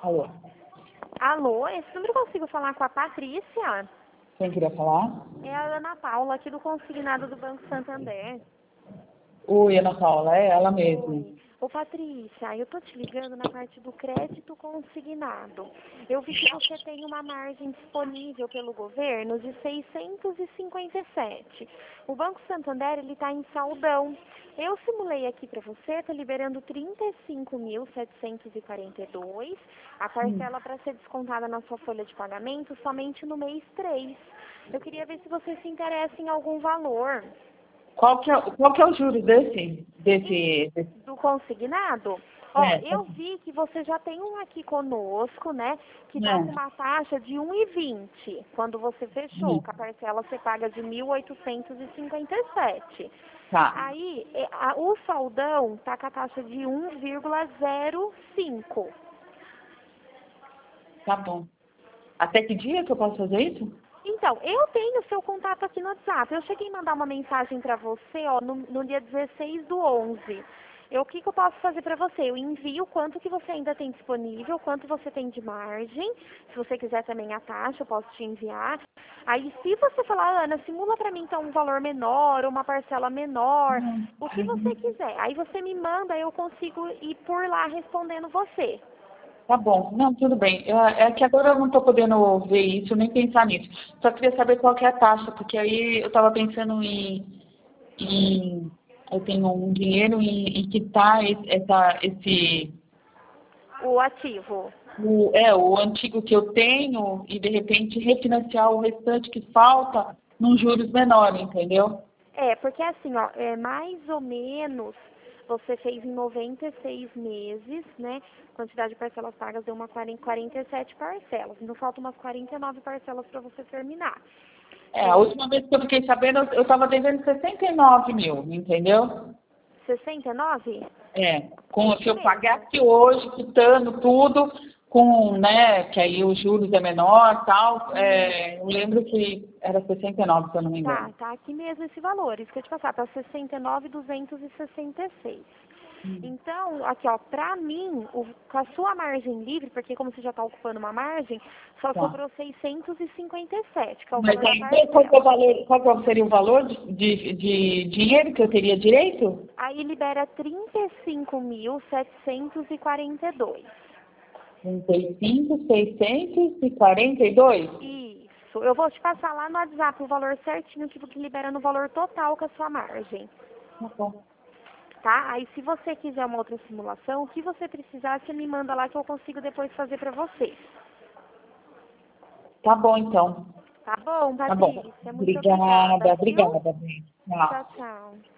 Alô, Alô, esse número eu consigo falar com a Patrícia? quem queria falar? É a Ana Paula, aqui do Consignado do Banco Santander. Oi, Ana Paula, é ela mesma. Oi. Ô, Patrícia, eu tô te ligando na parte do crédito consignado. Eu vi que você tem uma margem disponível pelo governo de 657. O Banco Santander, ele tá em saldão. Eu simulei aqui para você, tá liberando 35.742, a parcela para ser descontada na sua folha de pagamento somente no mês 3. Eu queria ver se você se interessa em algum valor. Qual que é o juro desse Do consignado? Ó, é, eu vi que você já tem um aqui conosco, né? Que tá com né? uma taxa de 1,20 quando você fechou, Hum, que a parcela você paga de 1.857. Tá, Aí, o saldão tá com a taxa de 1,05. tá bom. Até que dia que eu posso fazer isso? Então, eu tenho seu contato aqui no WhatsApp. Eu cheguei a mandar uma mensagem para você, ó, no dia 16/11. O que eu posso fazer para você? Eu envio quanto que você ainda tem disponível, quanto você tem de margem. Se você quiser também a taxa, eu posso te enviar. Aí, se você falar, Ana, simula para mim então um valor menor, ou uma parcela menor, o que você quiser. Aí você me manda, eu consigo ir por lá respondendo você. Tá bom, não, tudo bem. É que agora eu não estou podendo ver isso, nem pensar nisso. Só queria saber qual que é a taxa, porque aí eu estava pensando eu tenho um dinheiro em quitar O ativo. o antigo que eu tenho e de repente refinanciar o restante que falta num juros menor, entendeu? É, porque assim, ó, mais ou menos você fez em 96 meses, né? Quantidade de parcelas pagas deu uma 47 parcelas. Então falta umas 49 parcelas para você terminar. A É, última vez que eu fiquei sabendo, eu estava devendo 69 mil, entendeu? 69? É Se isso eu mesmo. pagasse hoje, quitando tudo, né, que aí os juros é menor tal, eu lembro que era 69, se eu não me engano. Tá aqui mesmo esse valor. Isso que eu te passar, tá 69.266. Então, aqui ó, pra mim, com a sua margem livre, porque como você já tá ocupando uma margem, só Tá. sobrou 657, que é o Mas valor da aí, parcela. qual seria o valor de dinheiro que eu teria direito? Aí libera 35.742. 35.642. Isso. Eu vou te passar lá no WhatsApp o valor certinho que libera no valor total com a sua margem. Tá bom. Tá? Aí se você quiser uma outra simulação, o que você precisar, você me manda lá que eu consigo depois fazer pra você. Tá bom, então. Tá bom, Tá bom. Patrícia? Muito obrigada, Obrigada, viu? obrigada. Bem. Tchau. Tchau, tchau.